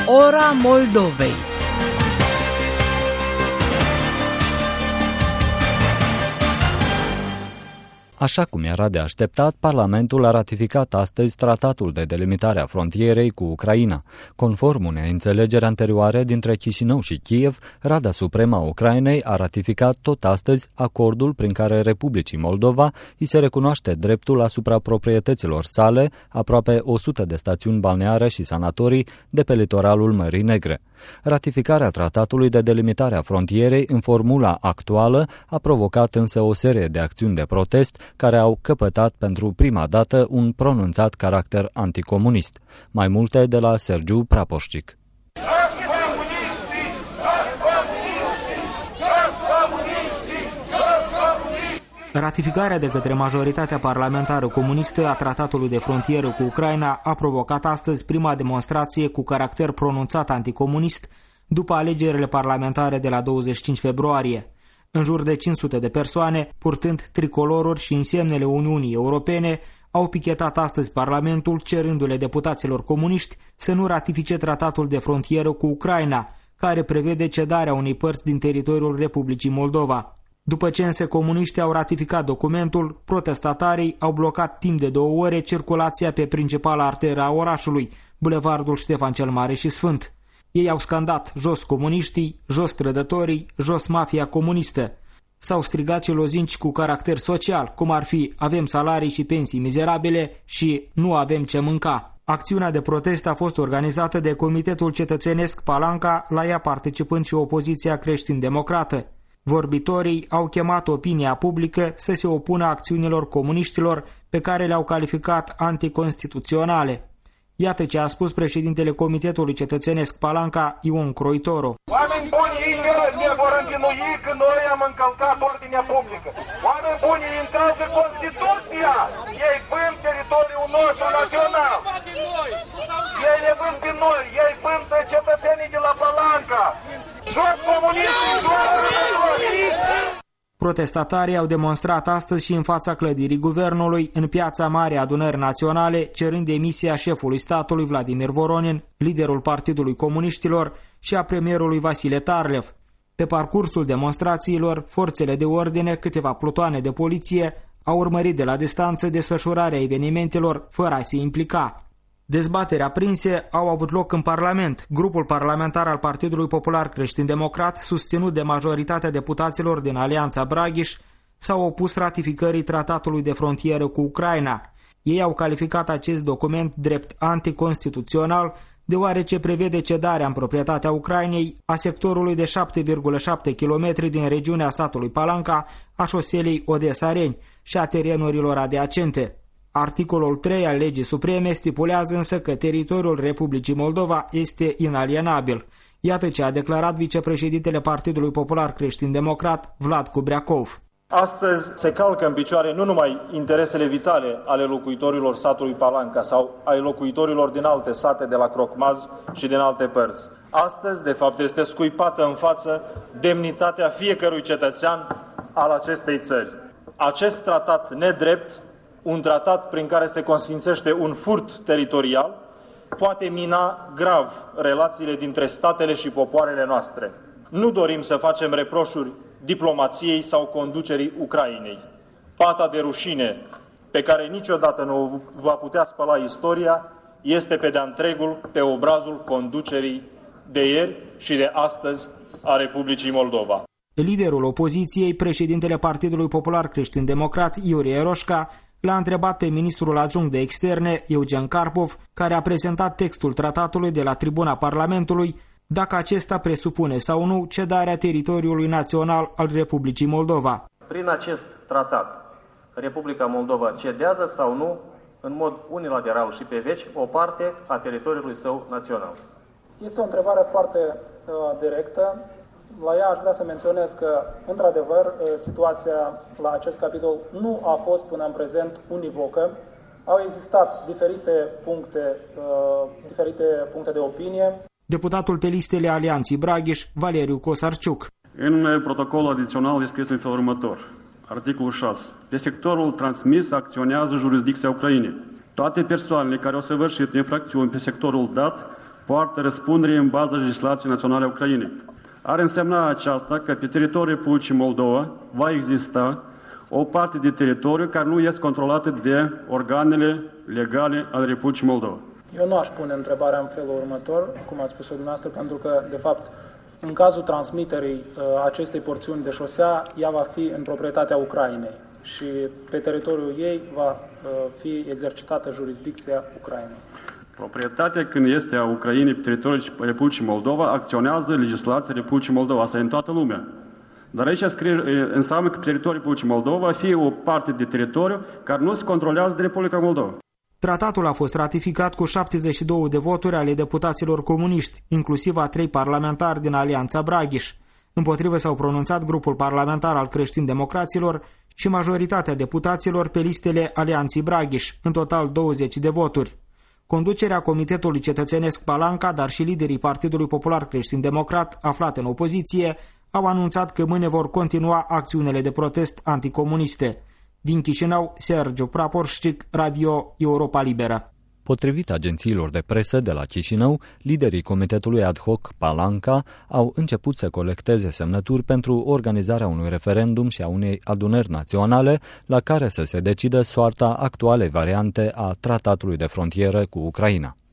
Ora Moldovei. Așa cum era de așteptat, Parlamentul a ratificat astăzi tratatul de delimitare a frontierei cu Ucraina. Conform unei înțelegeri anterioare dintre Chișinău și Kiev, Rada Supremă a Ucrainei a ratificat tot astăzi acordul prin care Republicii Moldova îi se recunoaște dreptul asupra proprietăților sale, aproape 100 de stațiuni balneare și sanatorii de pe litoralul Mării Negre. Ratificarea tratatului de delimitare a frontierei în formula actuală a provocat însă o serie de acțiuni de protest care au căpătat pentru prima dată un pronunțat caracter anticomunist. Mai multe de la Sergiu Prapoșcic. Ratificarea de către majoritatea parlamentară comunistă a tratatului de frontieră cu Ucraina a provocat astăzi prima demonstrație cu caracter pronunțat anticomunist după alegerile parlamentare de la 25 februarie. În jur de 500 de persoane, purtând tricoloruri și însemnele Uniunii Europene, au pichetat astăzi Parlamentul cerându-le deputaților comuniști să nu ratifice tratatul de frontieră cu Ucraina, care prevede cedarea unei părți din teritoriul Republicii Moldova. După ce însă comuniștii au ratificat documentul, protestatarii au blocat timp de 2 ore circulația pe principala arteră a orașului, bulevardul Ștefan cel Mare și Sfânt. Ei au scandat jos comuniștii, jos trădătorii, jos mafia comunistă. S-au strigat și lozinci cu caracter social, cum ar fi avem salarii și pensii mizerabile și nu avem ce mânca. Acțiunea de protest a fost organizată de Comitetul Cetățenesc Palanca, la ea participând și opoziția creștin-democrată. Vorbitorii au chemat opinia publică să se opună acțiunilor comuniștilor pe care le-au calificat anticonstituționale. Iată ce a spus președintele Comitetului Cetățenesc Palanca, Ion Croitoro. Oameni buni, ei ne vor învinui că noi am încălcat ordinea publică. Oameni buni, ei încalcă Constituția. Ei vând teritoriul nostru național. Ei ne vând pe noi. Ei vând pe cetățenii de la Palanca. Jos comuniștii, jos trădătorii! Protestatarii au demonstrat astăzi și în fața clădirii guvernului, în piața Mare Adunări Naționale, cerând demisia șefului statului Vladimir Voronin, liderul Partidului Comuniștilor, și a premierului Vasile Tarlev. Pe parcursul demonstrațiilor, forțele de ordine, câteva plutoane de poliție, au urmărit de la distanță desfășurarea evenimentelor fără a se implica. Dezbateri aprinse au avut loc în Parlament. Grupul parlamentar al Partidului Popular Creștin-Democrat, susținut de majoritatea deputaților din Alianța Braghiș, s-au opus ratificării tratatului de frontieră cu Ucraina. Ei au calificat acest document drept anticonstituțional, deoarece prevede cedarea în proprietatea Ucrainei a sectorului de 7,7 km din regiunea satului Palanca, a șoselei Odessa-Reni și a terenurilor adiacente. Articolul 3 al legii supreme stipulează însă că teritoriul Republicii Moldova este inalienabil. Iată ce a declarat vicepreședintele Partidului Popular Creștin-Democrat, Vlad Kubreakov. Astăzi se calcă în picioare nu numai interesele vitale ale locuitorilor satului Palanca sau ai locuitorilor din alte sate de la Crocmaz și din alte părți. Astăzi, de fapt, este scuipată în față demnitatea fiecărui cetățean al acestei țări. Acest tratat nedrept, un tratat prin care se consfințește un furt teritorial, poate mina grav relațiile dintre statele și popoarele noastre. Nu dorim să facem reproșuri diplomației sau conducerii Ucrainei. Pata de rușine pe care niciodată nu o va putea spăla istoria este pe de-a întregul pe obrazul conducerii de ieri și de astăzi a Republicii Moldova. Liderul opoziției, președintele Partidului Popular Creștin-Democrat, Iurie Roșca, l-a întrebat pe ministrul adjunct de externe, Eugen Karpov, care a prezentat textul tratatului de la tribuna Parlamentului, dacă acesta presupune sau nu cedarea teritoriului național al Republicii Moldova. Prin acest tratat, Republica Moldova cedează sau nu, în mod unilateral și pe veci, o parte a teritoriului său național? Este o întrebare foarte directă. La ea aș vrea să menționez că, într-adevăr, situația la acest capitol nu a fost până în prezent univocă. Au existat diferite puncte de opinie. Deputatul pe listele Alianței Braghiș, Valeriu Cosarciuc. În protocolul adițional este scris în felul următor. Articolul 6. Pe sectorul transmis acționează jurisdicția Ucrainei. Toate persoanele care au săvârșit infracțiuni pe sectorul dat poartă răspundere în baza legislației naționale a Ucrainei. Ar însemna aceasta că pe teritoriul Republicii Moldova va exista o parte de teritoriu care nu este controlată de organele legale ale Republicii Moldova. Eu nu aș pune întrebarea în felul următor, cum ați spus-o dumneavoastră, pentru că, de fapt, în cazul transmiterii acestei porțiuni de șosea, ea va fi în proprietatea Ucrainei și pe teritoriul ei va fi exercitată jurisdicția Ucrainei. Proprietatea, când este a Ucrainei pe teritoriul Republicii Moldova, acționează legislația Republicii Moldova. Asta e în toată lumea. Dar aici înseamnă că pe teritoriul Republicii Moldova va fi o parte de teritoriu care nu se controlează de Republica Moldova. Tratatul a fost ratificat cu 72 de voturi ale deputaților comuniști, inclusiv a 3 parlamentari din Alianța Braghiș. Împotrivă s-au pronunțat grupul parlamentar al creștin-democraților și majoritatea deputaților pe listele Alianței Braghiș, în total 20 de voturi. Conducerea Comitetului Cetățenesc Palanca, dar și liderii Partidului Popular Creștin-Democrat, aflate în opoziție, au anunțat că mâine vor continua acțiunile de protest anticomuniste. Din Chișinău, Sergiu Praporșcic, Radio Europa Liberă. Potrivit agențiilor de presă de la Chișinău, liderii Comitetului Ad Hoc Palanca au început să colecteze semnături pentru organizarea unui referendum și a unei adunări naționale la care să se decidă soarta actualei variante a tratatului de frontieră cu Ucraina.